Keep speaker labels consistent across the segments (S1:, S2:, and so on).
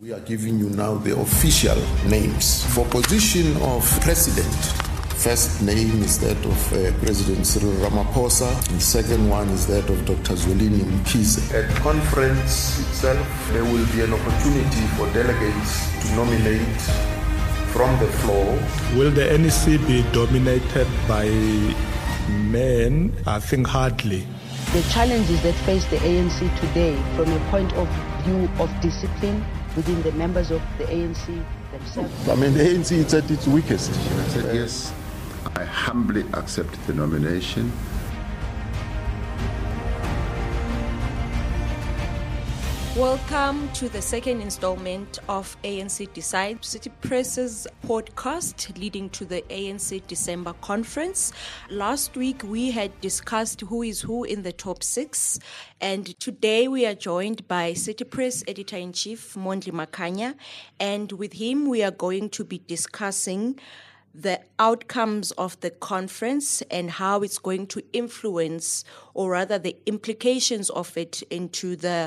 S1: We are giving you now the official names. For position of president, first name is that of President Cyril Ramaphosa, and second one is that of Dr. Zwelini Mkhize. At the conference itself, there will be an opportunity for delegates to nominate from the floor.
S2: Will the NEC be dominated by men? I think hardly.
S3: The challenges that face the ANC today from a point of view of discipline within the members of the ANC themselves.
S1: I mean, the ANC is at its weakest.
S4: I said, yes, I humbly accept the nomination.
S5: Welcome to the second installment of ANC Decide, City Press's podcast leading to the ANC December conference. Last week we had discussed who is who in the top six, and today we are joined by City Press Editor-in-Chief Mondli Makhanya, and with him we are going to be discussing the outcomes of the conference and how it's going to influence, or rather the implications of it into the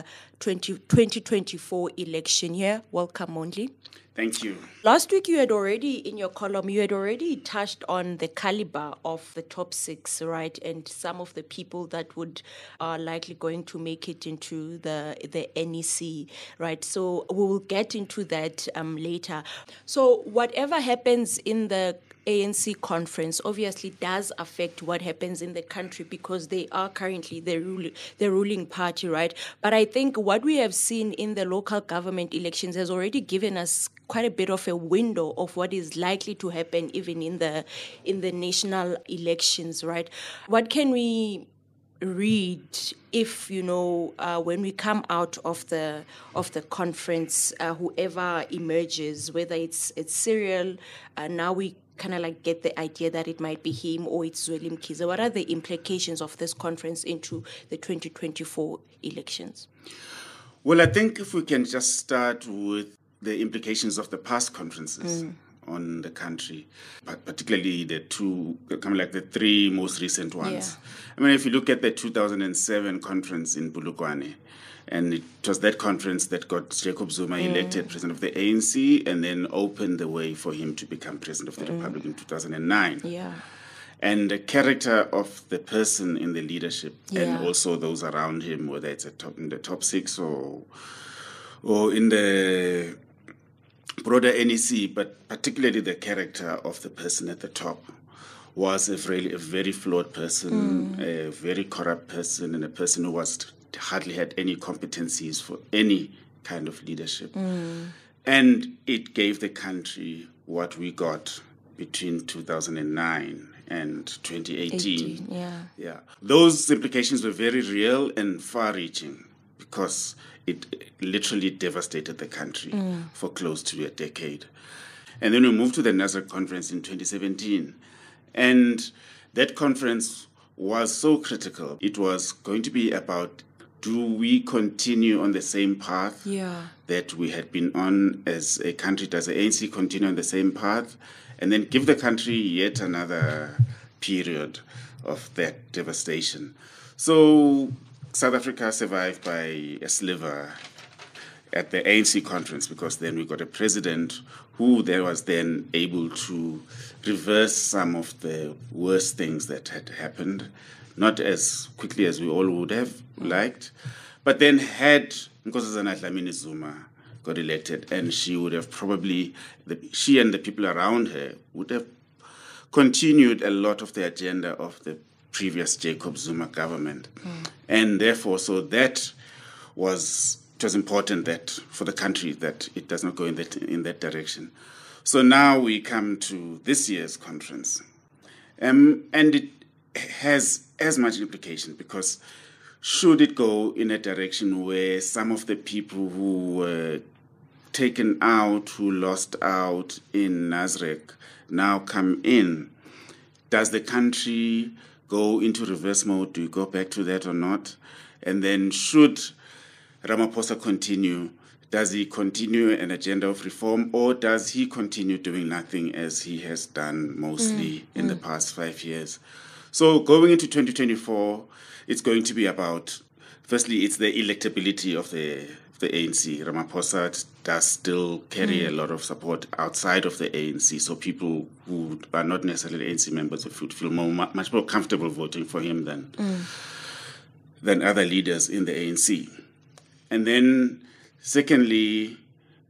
S5: 2024 election year. Welcome, Mondli.
S6: Thank you.
S5: Last week you had already, in your column, you had already touched on the caliber of the top six, right? And some of the people that are likely going to make it into the NEC, right? So we will get into that later. So whatever happens in the ANC conference obviously does affect what happens in the country because they are currently the ruling party, right? But I think what we have seen in the local government elections has already given us quite a bit of a window of what is likely to happen even in the national elections, right? What can we read if, when we come out of the conference, whoever emerges, whether it's Cyril, now we kind of like get the idea that it might be him or it's Zwelini Mkhize. What are the implications of this conference into the 2024 elections?
S6: Well, I think if we can just start with the implications of the past conferences on the country, but particularly the three most recent ones. Yeah. I mean, if you look at the 2007 conference in Polokwane, and it was that conference that got Jacob Zuma elected president of the ANC and then opened the way for him to become president of the Republic in 2009.
S5: Yeah.
S6: And the character of the person in the leadership and also those around him, whether it's in the top six or in the broader NEC, but particularly the character of the person at the top was a very flawed person, a very corrupt person, and a person who hardly had any competencies for any kind of leadership. And it gave the country what we got between 2009 and 2018. Yeah. Those implications were very real and far-reaching because it literally devastated the country for close to a decade. And then we moved to the Nasrec conference in 2017. And that conference was so critical. It was going to be about, do we continue on the same path that we had been on as a country? Does the ANC continue on the same path? And then give the country yet another period of that devastation. So South Africa survived by a sliver at the ANC conference because then we got a president who there was then able to reverse some of the worst things that had happened, not as quickly as we all would have liked, but then had Nkosazana Dlamini Zuma got elected, and she would have she and the people around her would have continued a lot of the agenda of the previous Jacob Zuma government. And therefore, so it was important that for the country that it does not go in that direction. So now we come to this year's conference. And it has as much implication because should it go in a direction where some of the people who were taken out, who lost out in Nasrec, now come in, does the country go into reverse mode? Do we go back to that or not? And then should Ramaphosa continue? Does he continue an agenda of reform, or does he continue doing nothing as he has done mostly in the past 5 years? So going into 2024, it's going to be about, firstly, it's the electability of the the ANC. Ramaphosa does still carry a lot of support outside of the ANC, so people who are not necessarily ANC members would feel much more comfortable voting for him than other leaders in the ANC. And then, secondly,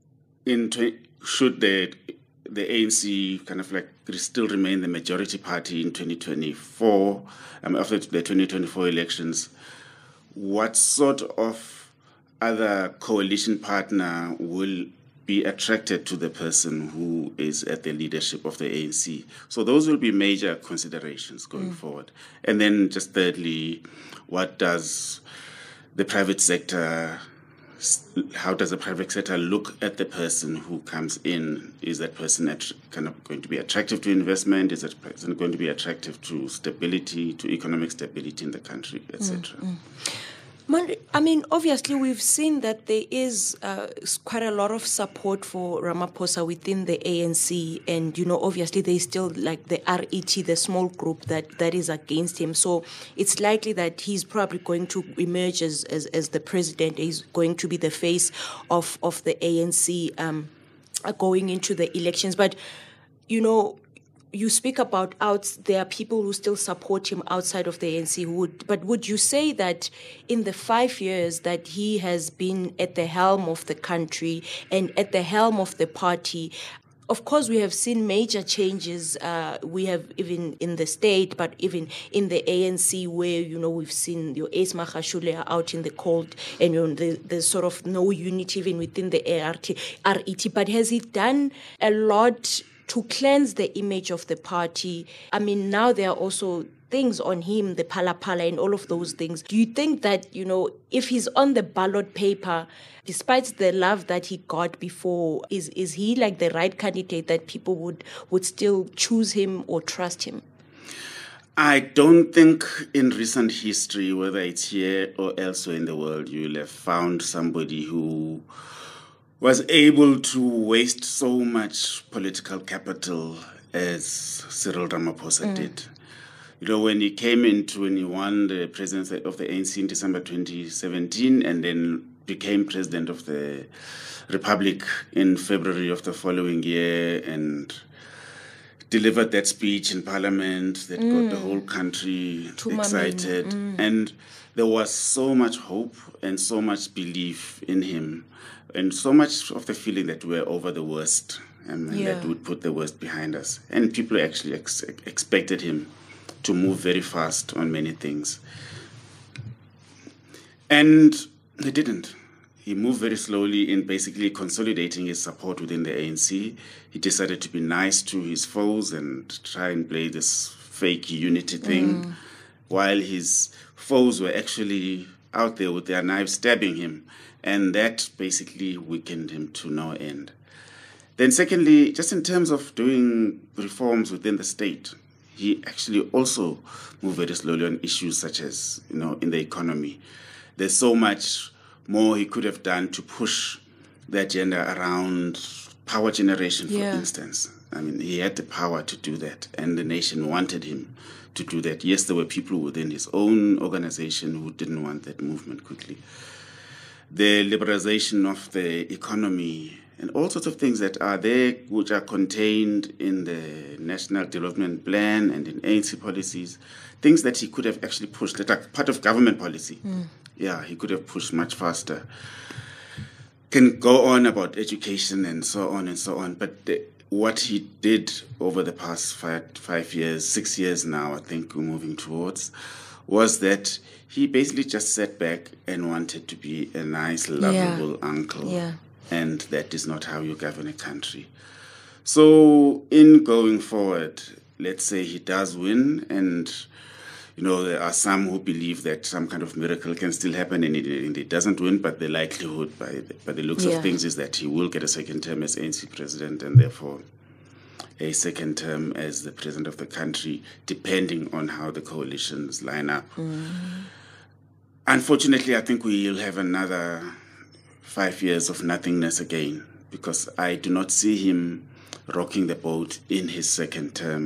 S6: should the ANC kind of like still remain the majority party in 2024, after the 2024 elections, what sort of other coalition partner will be attracted to the person who is at the leadership of the ANC? So those will be major considerations going forward. And then just thirdly, what does the private sector, how does the private sector look at the person who comes in? Is that person kind of going to be attractive to investment? Is that person going to be attractive to stability, to economic stability in the country, etc.?
S5: I mean, obviously, we've seen that there is quite a lot of support for Ramaphosa within the ANC. And, obviously, there's still like the RET, the small group that is against him. So it's likely that he's probably going to emerge as the president. He's going to be the face of the ANC going into the elections. But, you speak about there are people who still support him outside of the ANC. But would you say that in the 5 years that he has been at the helm of the country and at the helm of the party, of course, we have seen major changes. We have even in the state, but even in the ANC, where we've seen your Ace Magashule out in the cold, and there's sort of no unity even within the RET. But has he done a lot to cleanse the image of the party? I mean, now there are also things on him, the Phala Phala and all of those things. Do you think that, if he's on the ballot paper, despite the love that he got before, is he like the right candidate that people would still choose him or trust him?
S6: I don't think in recent history, whether it's here or elsewhere in the world, you will have found somebody who was able to waste so much political capital as Cyril Ramaphosa did. When he won the presidency of the ANC in December 2017 and then became president of the Republic in February of the following year and delivered that speech in Parliament that got the whole country excited. And there was so much hope and so much belief in him, and so much of the feeling that we're over the worst and that would put the worst behind us. And people actually expected him to move very fast on many things. And he didn't. He moved very slowly in basically consolidating his support within the ANC. He decided to be nice to his foes and try and play this fake unity thing, while his foes were actually out there with their knives stabbing him. And that basically weakened him to no end. Then secondly, just in terms of doing reforms within the state, he actually also moved very slowly on issues such as, in the economy. There's so much more he could have done to push the agenda around power generation, for instance. I mean, he had the power to do that, and the nation wanted him to do that. Yes, there were people within his own organization who didn't want that movement quickly. The liberalization of the economy and all sorts of things that are there, which are contained in the National Development Plan and in ANC policies, things that he could have actually pushed, that are part of government policy. Yeah, he could have pushed much faster. Can go on about education and so on, but what he did over the past 5 years, 6 years now, I think we're moving towards, was that he basically just sat back and wanted to be a nice, lovable uncle. Yeah. And that is not how you govern a country. So in going forward, let's say he does win, and there are some who believe that some kind of miracle can still happen and he doesn't win, but the likelihood by the looks of things is that he will get a second term as ANC president and therefore a second term as the president of the country, depending on how the coalitions line up. Unfortunately, I think we'll have another 5 years of nothingness again, because I do not see him rocking the boat in his second term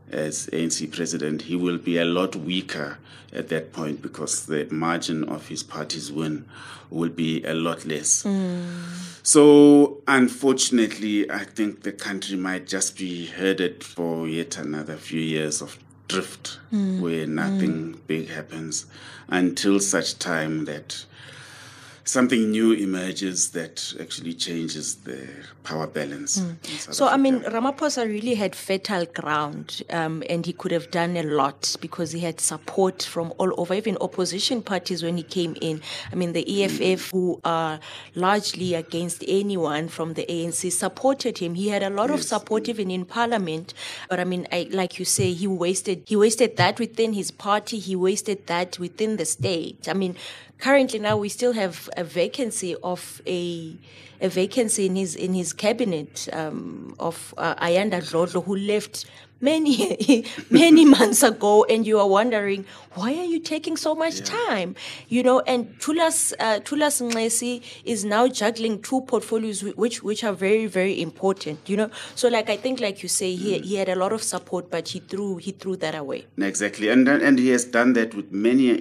S6: as ANC president, he will be a lot weaker at that point because the margin of his party's win will be a lot less. So, unfortunately, I think the country might just be headed for yet another few years of drift where nothing big happens until such time that something new emerges that actually changes the power balance.
S5: So, I mean, Ramaphosa really had fertile ground, and he could have done a lot because he had support from all over, even opposition parties when he came in. I mean, the EFF, who are largely against anyone from the ANC, supported him. He had a lot of support even in parliament. But I mean, like you say, he wasted that within his party. He wasted that within the state. I mean, currently now we still have a vacancy in his cabinet of Ayanda Dlodlo, who left many months ago, and you are wondering, why are you taking so much time? And Thulas Nxesi is now juggling two portfolios which are very, very important, So I think like you say, he had a lot of support, but he threw that away.
S6: Exactly. And he has done that with many,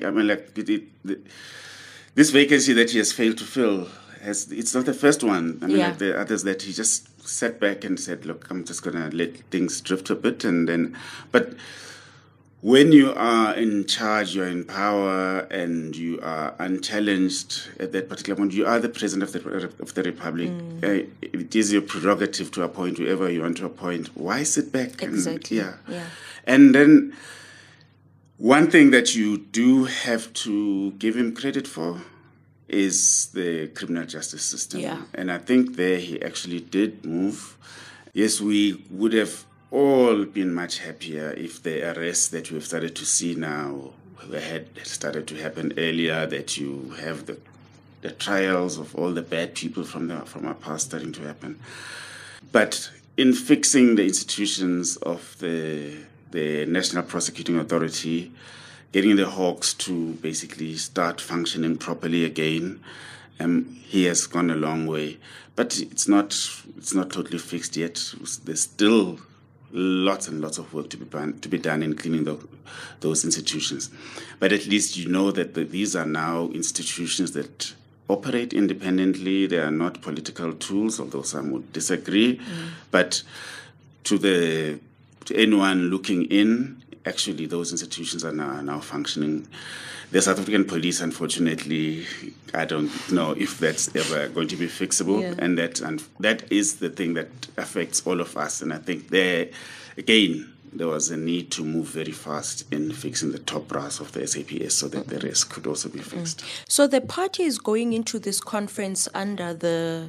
S6: this vacancy that he has failed to fill, it's not the first one. Like the others that he just sat back and said, look, I'm just going to let things drift a bit. But when you are in charge, you're in power, and you are unchallenged at that particular point, you are the president of the republic. It is your prerogative to appoint whoever you want to appoint. Why sit back?
S5: Exactly.
S6: And then one thing that you do have to give him credit for is the criminal justice system.
S5: Yeah.
S6: And I think there he actually did move. Yes, we would have all been much happier if the arrests that we've started to see now had started to happen earlier, that you have the trials of all the bad people from our past starting to happen. But in fixing the institutions of the National Prosecuting Authority, getting the Hawks to basically start functioning properly again, he has gone a long way. But it's not totally fixed yet. There's still lots and lots of work to be done in cleaning those institutions. But at least you know that these are now institutions that operate independently. They are not political tools, although some would disagree. But to anyone looking in, actually those institutions are now functioning. The South African police, unfortunately, I don't know if that's ever going to be fixable, and that is the thing that affects all of us. And I think there was a need to move very fast in fixing the top brass of the SAPS so that the rest could also be fixed.
S5: So the party is going into this conference under the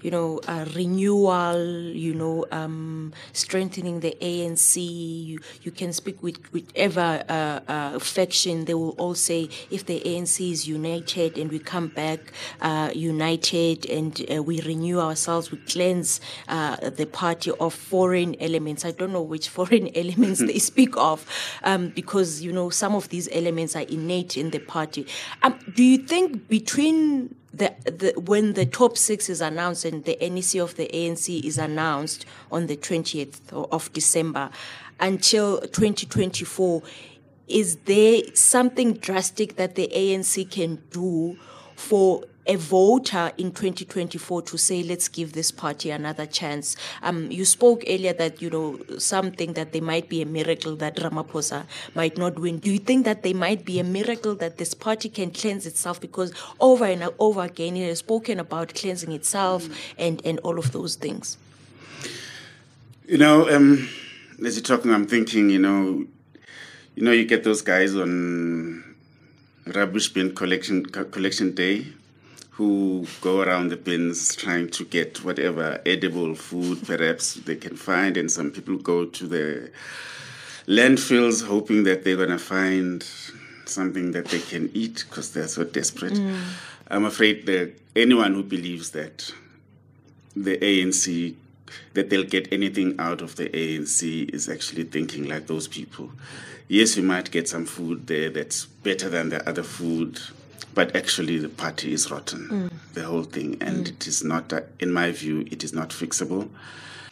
S5: renewal, strengthening the ANC. You can speak with whichever faction. They will all say, if the ANC is united and we come back united and we renew ourselves, we cleanse the party of foreign elements. I don't know which foreign elements they speak of, because, some of these elements are innate in the party. Do you think between when the top six is announced and the NEC of the ANC is announced on the 20th of December until 2024, is there something drastic that the ANC can do for a voter in 2024 to say, let's give this party another chance? You spoke earlier that, something that there might be a miracle that Ramaphosa might not win. Do you think that there might be a miracle that this party can cleanse itself? Because over and over again, it has spoken about cleansing itself and all of those things.
S6: As you're talking, I'm thinking, you get those guys on rubbish bin collection day who go around the bins trying to get whatever edible food perhaps they can find, and some people go to the landfills hoping that they're going to find something that they can eat because they're so desperate. I'm afraid that anyone who believes that the ANC, that they'll get anything out of the ANC, is actually thinking like those people. Yes, we might get some food there that's better than the other food, but actually the party is rotten, the whole thing. And it is not, in my view, it is not fixable.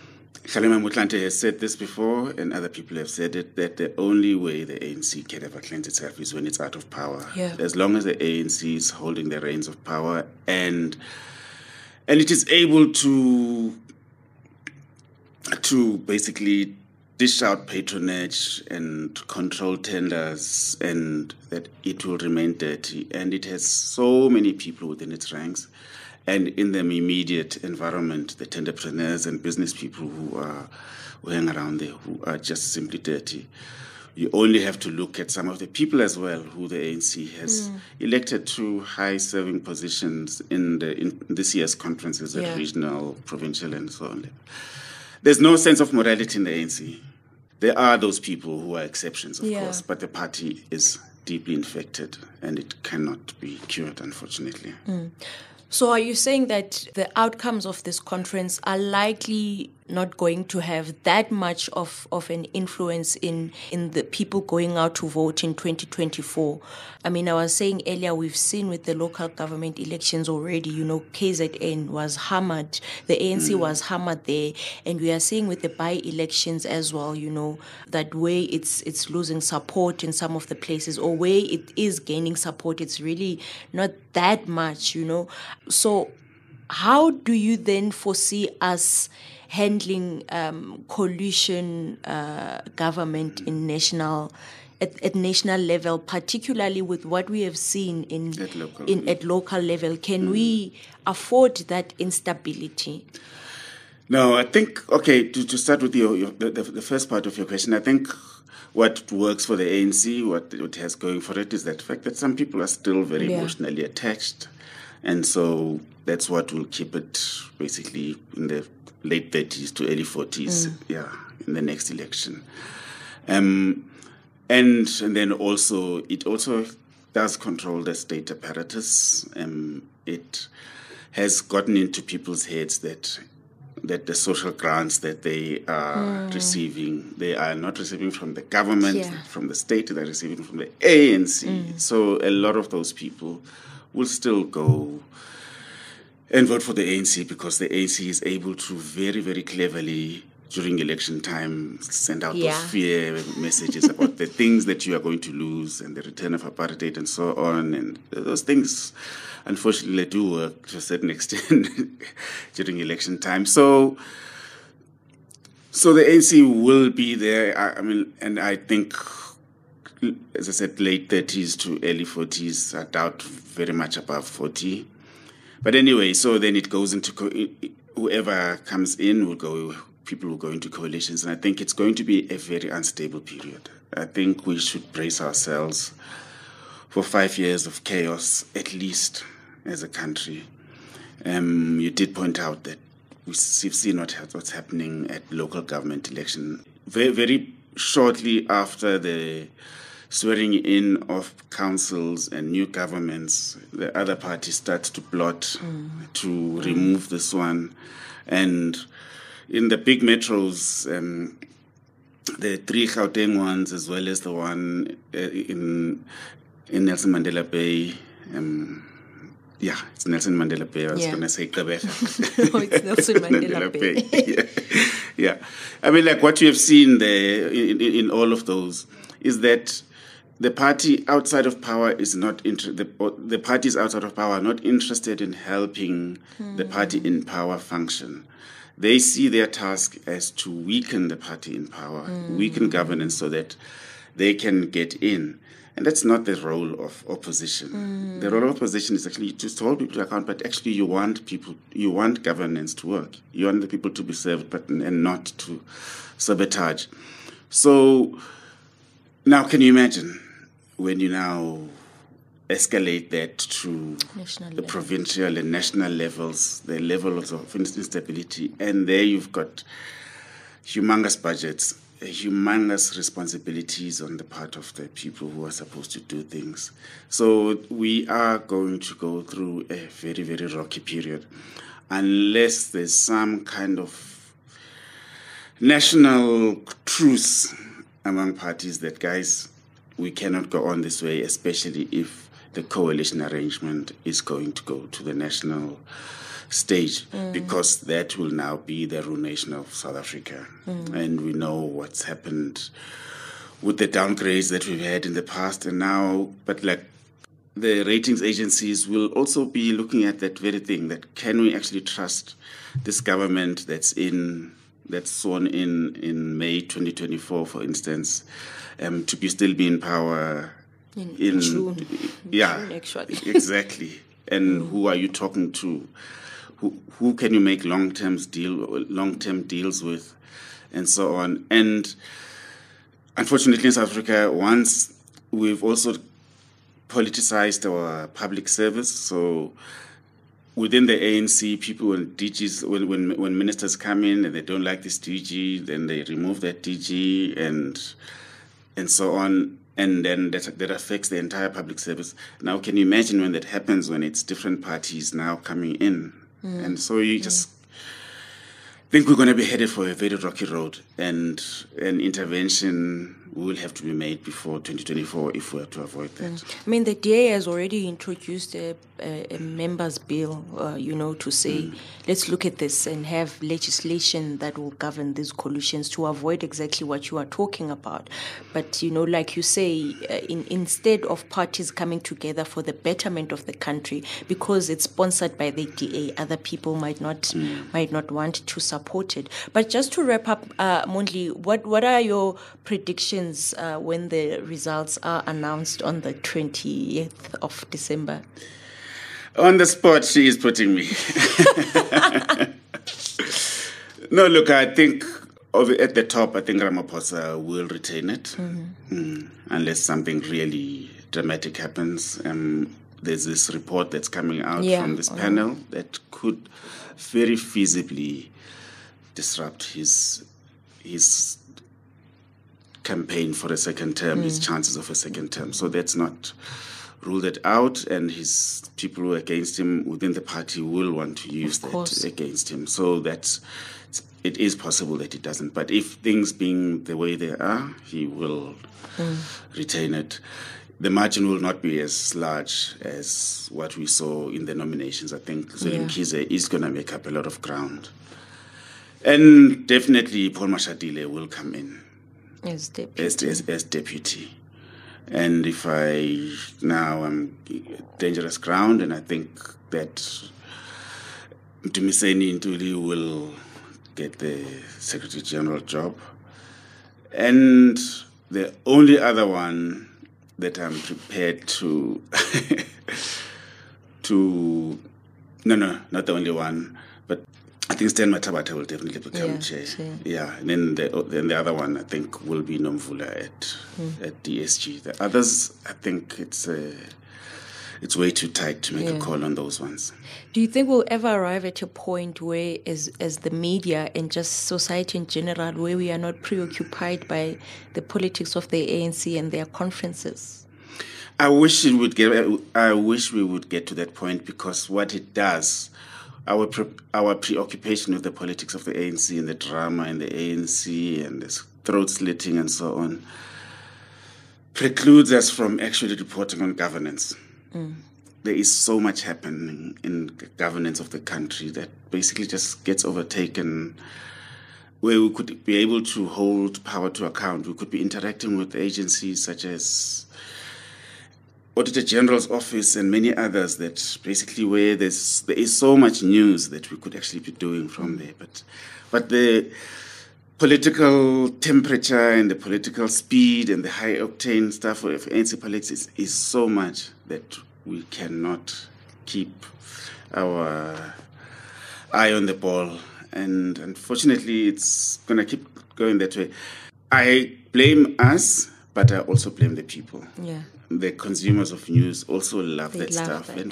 S6: Kgalema Motlanthe has said this before, and other people have said it, that the only way the ANC can ever cleanse itself is when it's out of power.
S5: Yeah.
S6: As long as the ANC is holding the reins of power and it is able to basically dish out patronage and control tenders, and that it will remain dirty. And it has so many people within its ranks, and in the immediate environment, the tenderpreneurs and business people who hang around there, who are just simply dirty. You only have to look at some of the people as well who the ANC has elected to high-serving positions in this year's conferences at regional, provincial, and so on. There's no sense of morality in the ANC. There are those people who are exceptions, of course, but the party is deeply infected and it cannot be cured, unfortunately.
S5: So are you saying that the outcomes of this conference are likely not going to have that much of an influence in the people going out to vote in 2024? I mean, I was saying earlier, we've seen with the local government elections already, KZN was hammered, the ANC was hammered there, and we are seeing with the by-elections as well, that way it's losing support in some of the places, or where it is gaining support, it's really not that much, So how do you then foresee us handling coalition government at national level, particularly with what we have seen at local level? Can we afford that instability?
S6: No, I think, to start with the first part of your question, I think what works for the ANC, what it has going for it, is the fact that some people are still very emotionally attached. And so that's what will keep it basically in the late 30s to early 40s, in the next election. And then also, it also does control the state apparatus. It has gotten into people's heads that the social grants that they are receiving, they are not receiving from the government, from the state, they're receiving from the ANC. So a lot of those people will still go and vote for the ANC because the ANC is able to very, very cleverly, during election time, send out those fear messages about the things that you are going to lose and the return of apartheid and so on. And those things, unfortunately, do work to a certain extent during election time. So the ANC will be there. And I think, as I said, late 30s to early 40s. I doubt very much above 40. But anyway, so then it goes into whoever comes in people will go into coalitions. And I think it's going to be a very unstable period. I think we should brace ourselves for 5 years of chaos, at least, as a country. You did point out that we've seen what's happening at local government election. Very, very shortly after the swearing in of councils and new governments, the other party starts to plot to remove this one. And in the big metros, the 3 Gauteng ones, as well as the one in Nelson Mandela Bay, it's Nelson Mandela Bay. I was going to say Gqeberha.
S5: No, it's Nelson Mandela Bay.
S6: Yeah. I mean, like what you have seen there in all of those is that the party outside of power is not the parties outside of power are not interested in helping the party in power function. They see their task as to weaken the party in power, weaken governance so that they can get in. And that's not the role of opposition. The role of opposition is actually to hold people to account, but actually you want governance to work. You want the people to be served, and not to sabotage. So now can you imagine when you now escalate that to the provincial and national levels, the levels of instability, and there you've got humongous budgets, humongous responsibilities on the part of the people who are supposed to do things. So we are going to go through a very, very rocky period unless there's some kind of national truce among parties that, guys, we cannot go on this way, especially if the coalition arrangement is going to go to the national stage, because that will now be the ruination of South Africa. And we know what's happened with the downgrades that we've had in the past and now, but like the ratings agencies will also be looking at that very thing, that can we actually trust this government that's sworn in May 2024, for instance, to still be in power in June. June, actually. Exactly. And who are you talking to? Who can you make long-term deals with, and so on. And unfortunately, in South Africa, once we've also politicized our public service. So within the ANC, people, when DGs, when ministers come in and they don't like this DG, then they remove that DG and so on. And then that affects the entire public service. Now, can you imagine when that happens, when it's different parties now coming in? And so you just think we're going to be headed for a very rocky road, and an intervention will have to be made before 2024 if we are to avoid that.
S5: I mean, the DA has already introduced a members' bill, to say, let's look at this and have legislation that will govern these collusions to avoid exactly what you are talking about. But, like you say, instead of parties coming together for the betterment of the country, because it's sponsored by the DA, other people might not want to support it. But just to wrap up, Mondli, what are your predictions when the results are announced on the 20th of December?
S6: On the spot, she is putting me. No, look, I think at the top, I think Ramaphosa will retain it, unless something really dramatic happens. There's this report that's coming out from this panel that could very feasibly disrupt his campaign for a second term, his chances of a second term. So that's not ruled it out, and his people who are against him within the party will want to use that against him. So it is possible that he doesn't. But if things being the way they are, he will retain it. The margin will not be as large as what we saw in the nominations. I think Zweli Mkhize is going to make up a lot of ground. And definitely Paul Mashatile will come in as deputy. And if now I'm dangerous ground, and I think that Mtumiseni Ntuli will get the Secretary General job. And the only other one that I'm prepared to no, not the only one, but I think Stan Mathabata will definitely become chair. Sure. Yeah, and then the other one I think will be Nomvula at DSG. The others, I think it's way too tight to make a call on those ones.
S5: Do you think we'll ever arrive at a point where, as the media and just society in general, where we are not preoccupied by the politics of the ANC and their conferences?
S6: I wish we would get to that point, because what it does, our preoccupation with the politics of the ANC and the drama and the ANC and the throat slitting and so on precludes us from actually reporting on governance. There is so much happening in governance of the country that basically just gets overtaken, where we could be able to hold power to account. We could be interacting with agencies such as Auditor General's Office and many others, that basically where there is so much news that we could actually be doing from there. But the political temperature and the political speed and the high octane stuff of ANC politics is so much that we cannot keep our eye on the ball. And unfortunately, it's going to keep going that way. I blame us, but I also blame the people. Yeah. The consumers of news also love that stuff. And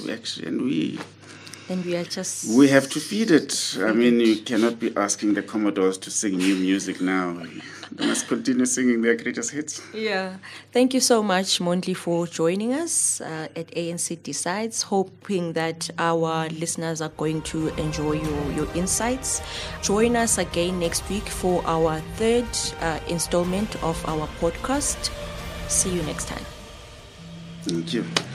S6: we have to feed it. I mean, you cannot be asking the Commodores to sing new music now. They must continue singing their greatest hits.
S5: Yeah. Thank you so much, Mondli, for joining us at ANC Decides, hoping that our listeners are going to enjoy your insights. Join us again next week for our third installment of our podcast. See you next time.
S6: Thank you.